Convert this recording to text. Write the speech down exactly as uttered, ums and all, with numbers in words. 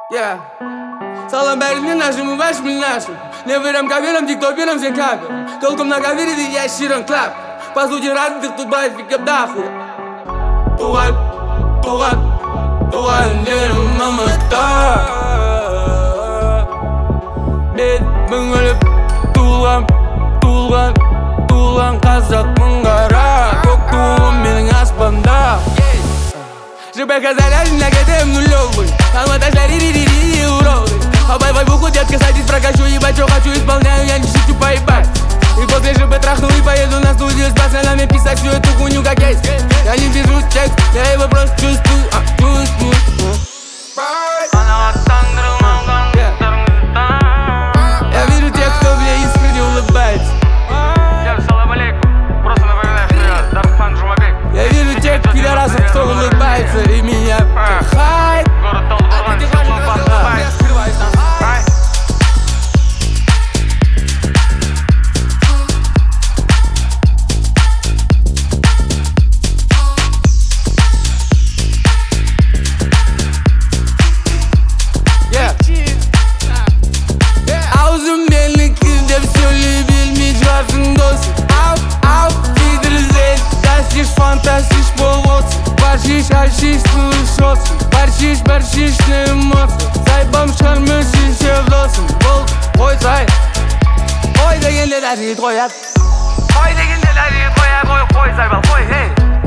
Yeah. Салам бәріне нашему вашему нашим. Не верим каверам, тиктоперам, все капер. Толком наговорили, я щирен клап. По сути, развитых тут бывает фиг дохуя. Туған, туған, туған жерім мамыта. Мен мың өліп туылғам, туылған, туылған қазақмын қара. Көк туым менің аспанда. Жібек казалялин, на кетем нулевый. Алматаждар ри-ри-ри-ри, уроды. Обай-бай буху, детка, садись, прокачу. Ебать, что хочу, исполняю, я не шучу, поебать. И после ЖБ трахну и поеду на студию с пацанами писать всю эту хуйню как есть. Я не вижу текст, я его просто чувствую, а, чувствую. Я вижу тех, кто мне искренне улыбается. Салам алейкум, просто напоминаю, что я Дархан Жумабек. Я вижу тех пидорасов, кто улыбается и меня хайп. Город Талдырман, Шалпан, Хайп. Аузым белый кыз деп все білмей жатың досым. Ау, ау, пидорзель, тасишь, фантастишь болотсың. Баршиш, аршиш, слышотсың. Баршиш, баршишный эмоция. Сайбам шармышиш, севдосың. Бол, қой сай. Қой дегенде дәрет қояд. Қой дегенде ләзет қоя, қой, қой, сайбал, қой, ей.